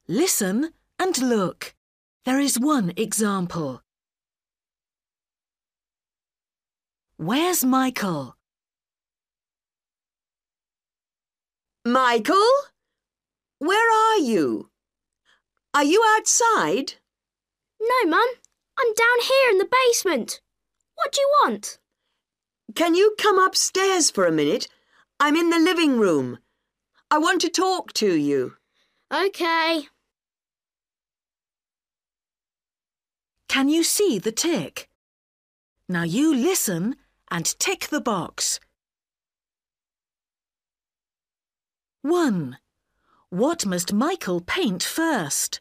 Listen and look. There is one example. Where's Michael? Michael? Where are you? Are you outside? No, Mum. I'm down here in the basement. What do you want? Can you come upstairs for a minute? I'm in the living room. I want to talk to you. OK. Can you see the tick? Now you listen and tick the box. 1. What must Michael paint first?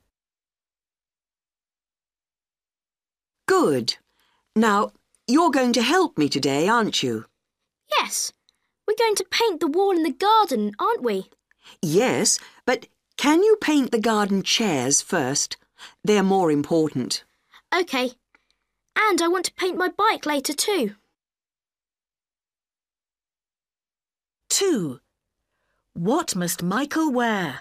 Good. Now, you're going to help me today, aren't you? Yes. We're going to paint the wall in the garden, aren't we? Yes, but can you paint the garden chairs first? They're more important. OK. And I want to paint my bike later too. 2. What must Michael wear?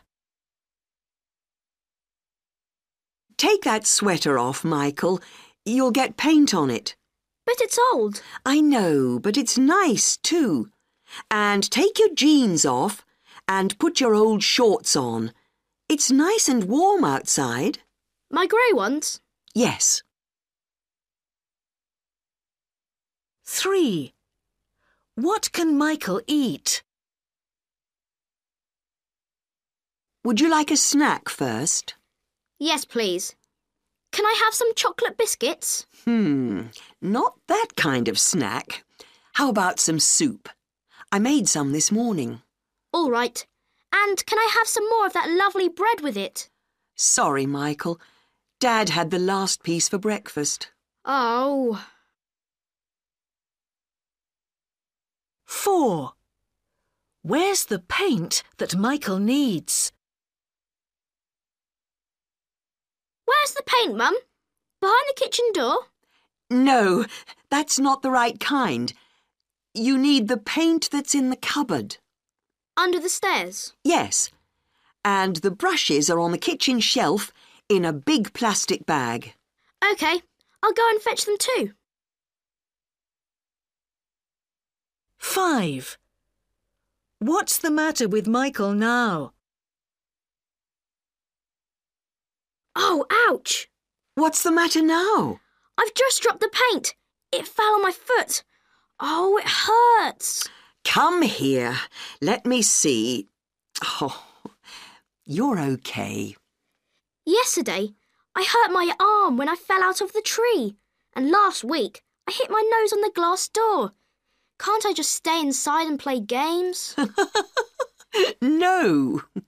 Take that sweater off, Michael. You'll get paint on it. But it's old. I know, but it's nice too. And take your jeans off and put your old shorts on. It's nice and warm outside. My grey ones? Yes. 3. What can Michael eat? Would you like a snack first? Yes, please. Can I have some chocolate biscuits? Not that kind of snack. How about some soup? I made some this morning. All right. And can I have some more of that lovely bread with it? Sorry, Michael. Dad had the last piece for breakfast. Oh. 4. Where's the paint that Michael needs? Where's the paint, Mum? Behind the kitchen door? No, that's not the right kind. You need the paint that's in the cupboard. Under the stairs? Yes. And the brushes are on the kitchen shelf in a big plastic bag. OK, I'll go and fetch them too. 5. What's the matter with Michael now? Oh, ouch! What's the matter now? I've just dropped the paint. It fell on my foot. Oh, it hurts. Come here. Let me see. Oh, you're okay. Yesterday, I hurt my arm when I fell out of the tree. And last week, I hit my nose on the glass door. Can't I just stay inside and play games? No.